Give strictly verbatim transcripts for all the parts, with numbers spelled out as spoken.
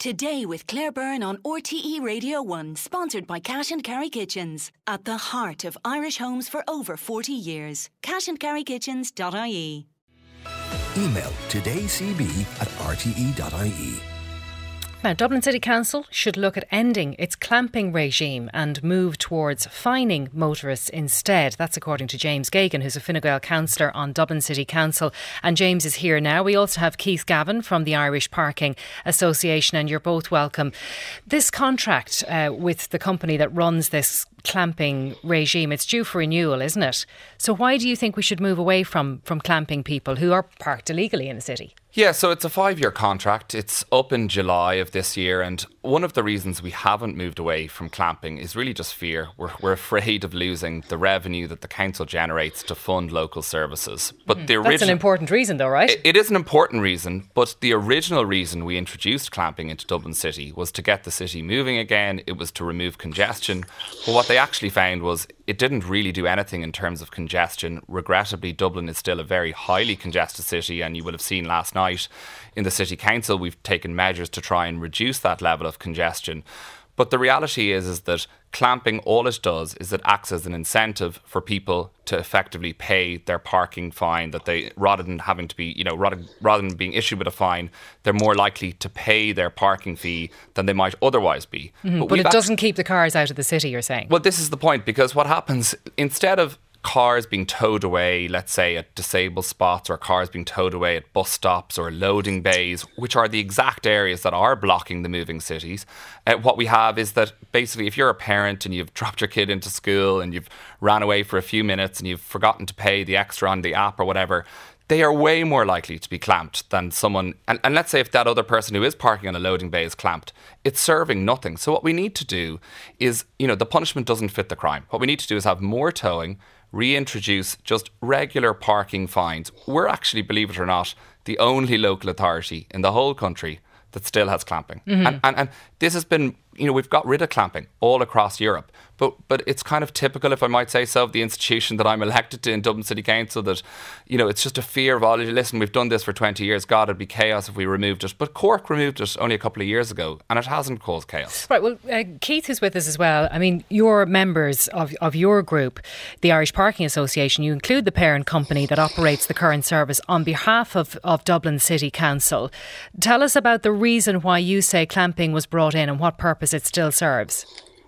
Today with Claire Byrne on R T E Radio one, sponsored by Cash and Carry Kitchens. At the heart of Irish homes for over forty years. cash and carry kitchens dot I E. Email todaycb at r t e dot i e. Now, Dublin City Council should look at ending its clamping regime and move towards fining motorists instead. That's according to James Geoghegan, who's a Fine Gael councillor on Dublin City Council. And James is here now. We also have Keith Gavin from the Irish Parking Association, and you're both welcome. This contract uh, with the company that runs this clamping regime, it's due for renewal, isn't it? So why do you think we should move away from, from clamping people who are parked illegally in the city? Yeah, so it's a five-year contract. It's up in July of this year, and one of the reasons we haven't moved away from clamping is really just fear. We're, we're afraid of losing the revenue that the council generates to fund local services. But mm, the origi- That's an important reason though, right? It, it is an important reason, but the original reason we introduced clamping into Dublin City was to get the city moving again. It was to remove congestion. But what they actually found was it didn't really do anything in terms of congestion. Regrettably, Dublin is still a very highly congested city, and you will have seen last night in the City Council we've taken measures to try and reduce that level of congestion. But the reality is, is that clamping, all it does is it acts as an incentive for people to effectively pay their parking fine, that they, rather than having to be, you know, rather, rather than being issued with a fine, they're more likely to pay their parking fee than they might otherwise be. Mm-hmm. But, but it doesn't keep the cars out of the city, you're saying? Well, this is the point, because what happens, instead of cars being towed away, let's say at disabled spots, or cars being towed away at bus stops or loading bays, which are the exact areas that are blocking the moving cities. Uh, what we have is that basically if you're a parent and you've dropped your kid into school and you've ran away for a few minutes and you've forgotten to pay the extra on the app or whatever, they are way more likely to be clamped than someone, and, and let's say if that other person who is parking on a loading bay is clamped, it's serving nothing. So what we need to do is, you know, the punishment doesn't fit the crime. What we need to do is have more towing, reintroduce just regular parking fines. We're actually, believe it or not, the only local authority in the whole country that still has clamping. Mm-hmm. And, and and this has been, you know, we've got rid of clamping all across Europe. But but it's kind of typical, if I might say so, of the institution that I'm elected to in Dublin City Council, that, you know, it's just a fear of, oh, listen, we've done this for twenty years. God, it'd be chaos if we removed it. But Cork removed it only a couple of years ago, and it hasn't caused chaos. Right, well, uh, Keith is with us as well. I mean, you're members of, of your group, the Irish Parking Association. You include the parent company that operates the current service on behalf of, of Dublin City Council. Tell us about the reason why you say clamping was brought in and what purpose it still serves.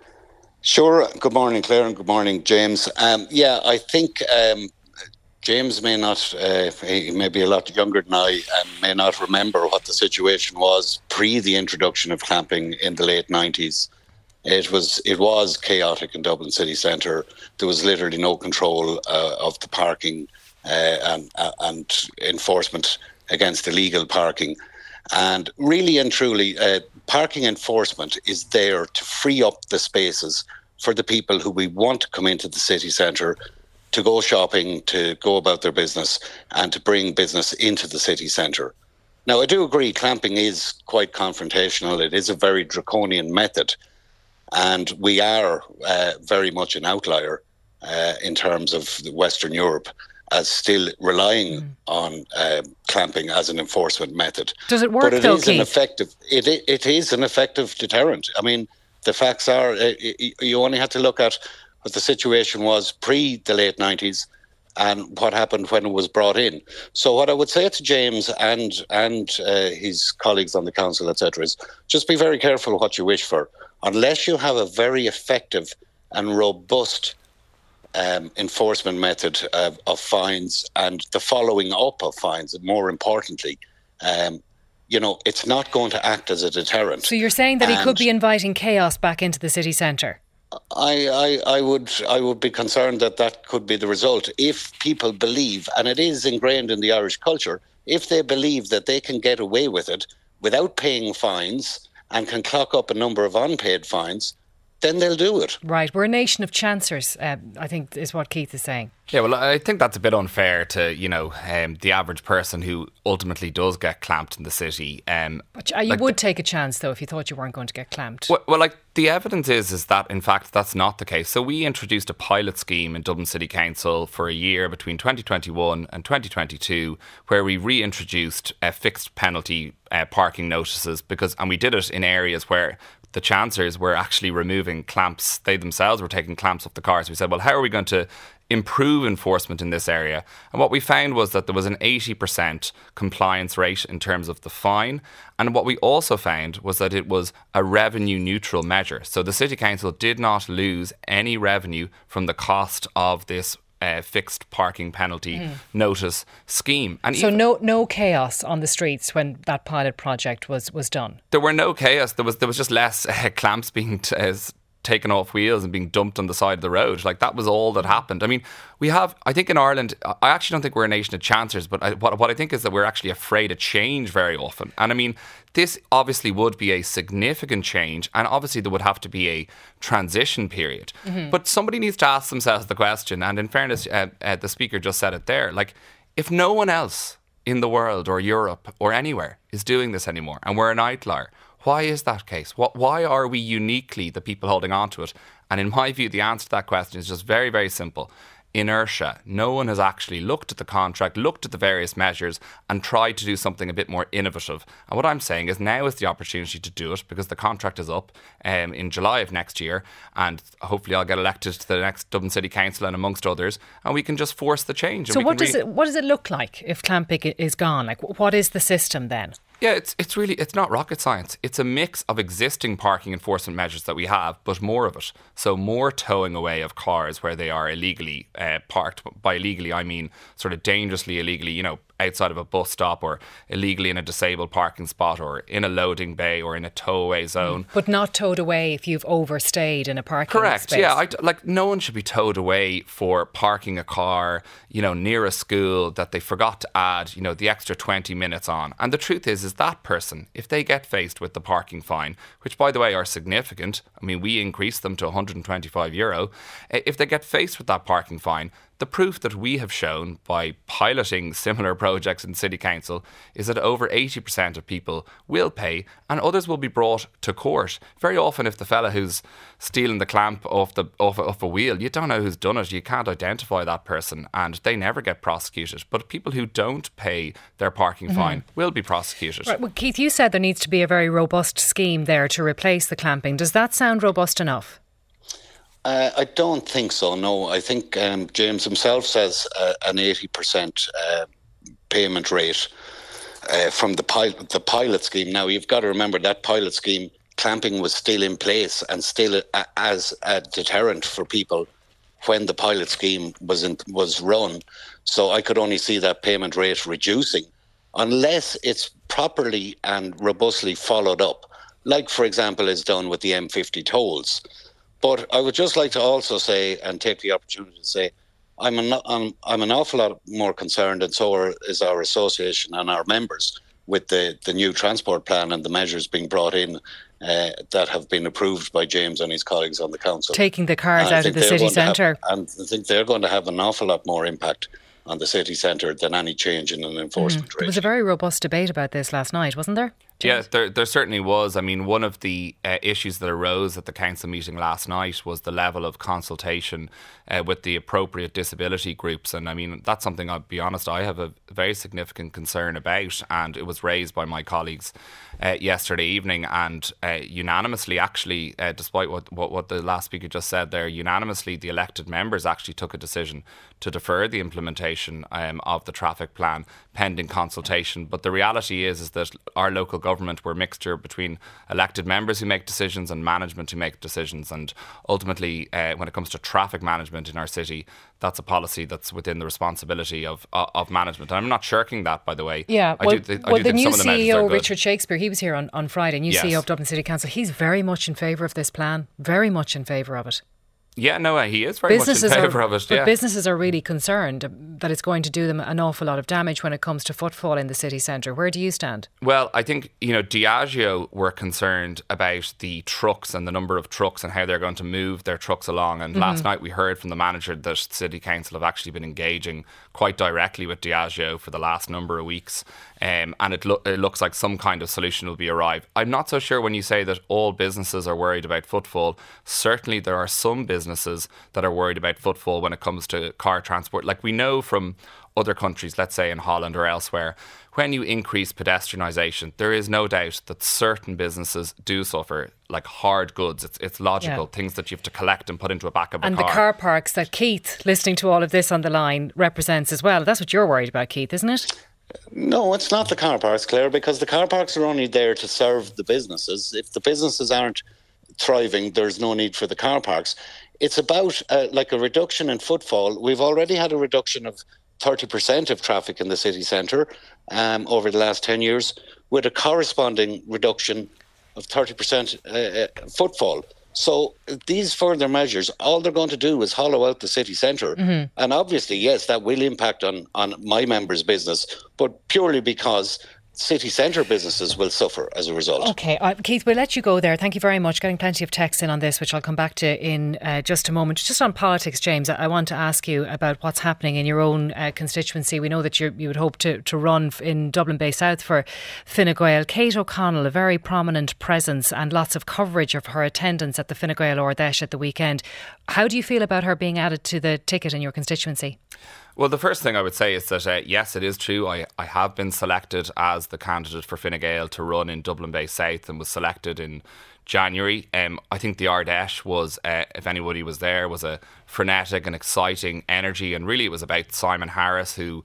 Sure. Good morning, Claire, and good morning, James. Um, yeah, I think um, James may not, uh, he may be a lot younger than I, and may not remember what the situation was pre the introduction of clamping in the late nineties. It was it was chaotic in Dublin city centre. There was literally no control uh, of the parking uh, and, uh, and enforcement against illegal parking. And really and truly, uh, parking enforcement is there to free up the spaces for the people who we want to come into the city centre to go shopping, to go about their business, and to bring business into the city centre. Now, I do agree clamping is quite confrontational. It is a very draconian method, and we are uh, very much an outlier uh, in terms of Western Europe, as still relying mm. on uh, clamping as an enforcement method. Does it work, but it though, is Keith? An effective, it, it is an effective deterrent. I mean, the facts are, uh, you only have to look at what the situation was pre the late nineties and what happened when it was brought in. So what I would say to James and and uh, his colleagues on the council, et cetera, is just be very careful what you wish for. Unless you have a very effective and robust Um, enforcement method uh, of fines and the following up of fines, more importantly, um, you know, it's not going to act as a deterrent. So you're saying that and he could be inviting chaos back into the city centre? I, I, I would I would be concerned that that could be the result if people believe, and it is ingrained in the Irish culture, if they believe that they can get away with it without paying fines and can clock up a number of unpaid fines, then they'll do it. Right. We're a nation of chancers, uh, I think is what Keith is saying. Yeah, well, I think that's a bit unfair to, you know, um, the average person who ultimately does get clamped in the city. Um, but you like would the, take a chance, though, if you thought you weren't going to get clamped. Well, well, like, the evidence is is that, in fact, that's not the case. So we introduced a pilot scheme in Dublin City Council for a year between twenty twenty-one and twenty twenty-two, where we reintroduced uh, fixed penalty uh, parking notices, because, and we did it in areas where the chancers were actually removing clamps. They themselves were taking clamps off the cars. We said, well, how are we going to improve enforcement in this area? And what we found was that there was an eighty percent compliance rate in terms of the fine. And what we also found was that it was a revenue neutral measure. So the City Council did not lose any revenue from the cost of this Uh, fixed parking penalty mm. notice scheme. And so even, no no chaos on the streets when that pilot project was was done? There were no chaos. There was there was just less uh, clamps being t- uh, taken off wheels and being dumped on the side of the road. Like, that was all that happened. I mean, we have, I think in Ireland, I actually don't think we're a nation of chancers, but I, what, what I think is that we're actually afraid of change very often. And I mean, this obviously would be a significant change, and obviously there would have to be a transition period. Mm-hmm. But somebody needs to ask themselves the question, and in fairness, uh, uh, the speaker just said it there, like, if no one else in the world or Europe or anywhere is doing this anymore, and we're an outlier, why is that case? What, why are we uniquely the people holding on to it? And in my view, the answer to that question is just very, very simple. Inertia. No one has actually looked at the contract, looked at the various measures, and tried to do something a bit more innovative. And what I'm saying is now is the opportunity to do it, because the contract is up um, in July of next year, and hopefully I'll get elected to the next Dublin City Council and amongst others, and we can just force the change. So what does re- it what does it look like if clamping is gone? Like, what is the system then? Yeah, it's it's really, it's not rocket science. It's a mix of existing parking enforcement measures that we have, but more of it. So more towing away of cars where they are illegally uh, parked. By illegally, I mean sort of dangerously illegally, you know, outside of a bus stop, or illegally in a disabled parking spot, or in a loading bay, or in a tow-away zone. But not towed away if you've overstayed in a parking Correct, space. yeah. I, like, no one should be towed away for parking a car, you know, near a school that they forgot to add, you know, the extra twenty minutes on. And the truth is, is that person, if they get faced with the parking fine, which, by the way, are significant, I mean, we increased them to one hundred twenty-five euro, if they get faced with that parking fine, the proof that we have shown by piloting similar projects in City Council is that over eighty percent of people will pay, and others will be brought to court. Very often, if the fella who's stealing the clamp off the off, off a wheel, you don't know who's done it, you can't identify that person, and they never get prosecuted. But people who don't pay their parking mm-hmm. fine will be prosecuted. Right. Well, Keith, you said there needs to be a very robust scheme there to replace the clamping. Does that sound robust enough? Uh, I don't think so, no. I think um, James himself says uh, an eighty percent uh, payment rate uh, from the, pil- the pilot scheme. Now, you've got to remember that pilot scheme, clamping was still in place and still a, as a deterrent for people when the pilot scheme was in, was run. So I could only see that payment rate reducing unless it's properly and robustly followed up, like, for example, is done with the M fifty tolls. But I would just like to also say, and take the opportunity to say, I'm an, I'm, I'm an awful lot more concerned, and so are, is our association and our members, with the, the new transport plan and the measures being brought in uh, that have been approved by James and his colleagues on the council. Taking the cars out of the city centre. And I think they're going to have an awful lot more impact on the city centre than any change in an enforcement mm. rate. There was a very robust debate about this last night, wasn't there? James? Yeah, there, there certainly was. I mean, one of the uh, issues that arose at the council meeting last night was the level of consultation uh, with the appropriate disability groups. And I mean, that's something, I'll be honest, I have a very significant concern about. And it was raised by my colleagues uh, yesterday evening, and uh, unanimously, actually, uh, despite what, what, what the last speaker just said there, unanimously, the elected members actually took a decision to defer the implementation um, of the traffic plan pending consultation. But the reality is, is that our local government, we're a mixture between elected members who make decisions and management who make decisions. And ultimately, uh, when it comes to traffic management in our city, that's a policy that's within the responsibility of uh, of management. And I'm not shirking that, by the way. Yeah, I well, do th- I well do the think new some of the C E O, measures are good. Richard Shakespeare, he was here on, on Friday, new yes. C E O of Dublin City Council. He's very much in favour of this plan, very much in favour of it. Yeah, no, he is very businesses much in favour are, of it. But yeah. businesses are really concerned that it's going to do them an awful lot of damage when it comes to footfall in the city centre. Where do you stand? Well, I think, you know, Diageo were concerned about the trucks and the number of trucks and how they're going to move their trucks along. And mm-hmm. last night we heard from the manager that City Council have actually been engaging quite directly with Diageo for the last number of weeks. Um, and it, lo- it looks like some kind of solution will be arrived. I'm not so sure when you say that all businesses are worried about footfall. Certainly there are some businesses that are worried about footfall when it comes to car transport. Like we know from other countries, let's say in Holland or elsewhere, when you increase pedestrianisation, there is no doubt that certain businesses do suffer, like hard goods. It's it's logical, yeah. things that you have to collect and put into a back of a and car. And the car parks that Keith, listening to all of this on the line, represents as well. That's what you're worried about, Keith, isn't it? No, it's not the car parks, Claire, because the car parks are only there to serve the businesses. If the businesses aren't thriving, there's no need for the car parks. It's about uh, like a reduction in footfall. We've already had a reduction of thirty percent of traffic in the city centre um, over the last ten years, with a corresponding reduction of thirty percent uh, footfall. So these further measures, all they're going to do is hollow out the city centre. Mm-hmm. And obviously, yes, that will impact on, on my members' business, but purely because city centre businesses will suffer as a result. OK, uh, Keith, we'll let you go there. Thank you very much. Getting plenty of texts in on this, which I'll come back to in uh, just a moment. Just on politics, James, I want to ask you about what's happening in your own uh, constituency. We know that you you would hope to, to run in Dublin Bay South for Fine Gael. Kate O'Connell, a very prominent presence and lots of coverage of her attendance at the Fine Gael Ard Fheis at the weekend. How do you feel about her being added to the ticket in your constituency? Well, the first thing I would say is that, uh, yes, it is true. I, I have been selected as the candidate for Fine Gael to run in Dublin Bay South and was selected in January. Um, I think the Ard Fheis was, uh, if anybody was there, was a frenetic and exciting energy. And really it was about Simon Harris, who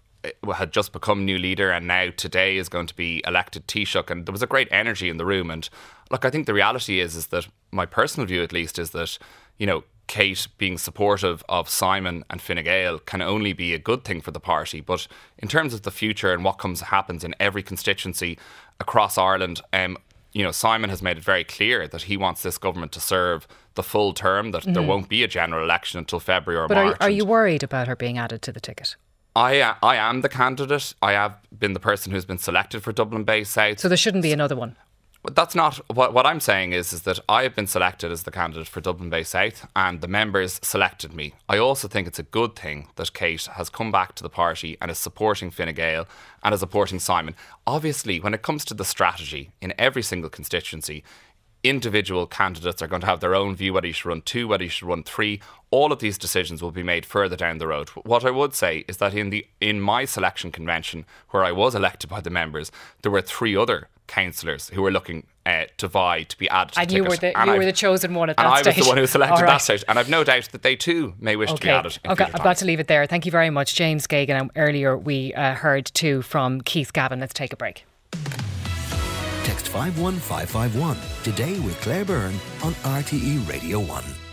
had just become new leader and now today is going to be elected Taoiseach. And there was a great energy in the room. And look, I think the reality is, is that my personal view at least is that, you know, Kate being supportive of Simon and Fine Gael can only be a good thing for the party. But in terms of the future and what comes happens in every constituency across Ireland, um, you know, Simon has made it very clear that he wants this government to serve the full term, that mm-hmm. there won't be a general election until February or but March. But are, are you worried about her being added to the ticket? I uh, I am the candidate. I have been the person who's been selected for Dublin Bay South. So there shouldn't be another one? That's not what what I'm saying is is that I have been selected as the candidate for Dublin Bay South and the members selected me. I also think it's a good thing that Kate has come back to the party and is supporting Fine Gael and is supporting Simon. Obviously, when it comes to the strategy in every single constituency, individual candidates are going to have their own view whether you should run two, whether you should run three. All of these decisions will be made further down the road. What I would say is that in the in my selection convention, where I was elected by the members, there were three other councillors who were looking uh, to vie to be added to and the you ticket. Were the, and you I've, were the chosen one at that and stage. And I was the one who was selected right. at that stage. And I've no doubt that they too may wish okay. to be added in Okay, future I'm times. about to leave it there. Thank you very much, James Geoghegan. And earlier we uh, heard too from Keith Gavin. Let's take a break. Text five one five five one today with Claire Byrne on R T E Radio one.